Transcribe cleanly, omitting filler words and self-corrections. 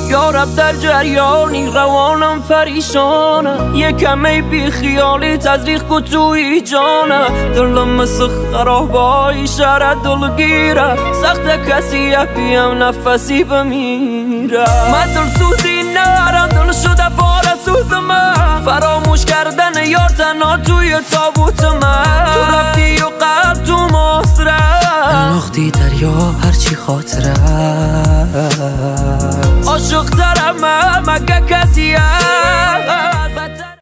یارب در جریانی روانم پریشانه، یکم ای بی خیالی تزریق کو توی جانه. دلم مثل خرابای شهر دلگیره، سخت کسی بیم نفسی بمیره. من دل سوزی نرم، دل شده پاره سوز من، فراموش کردن یار تنها توی تابوت من. تو رفتی و قلب تو مصره انداختی دریا هرچی خاطره. عاشق ترم مگه کسی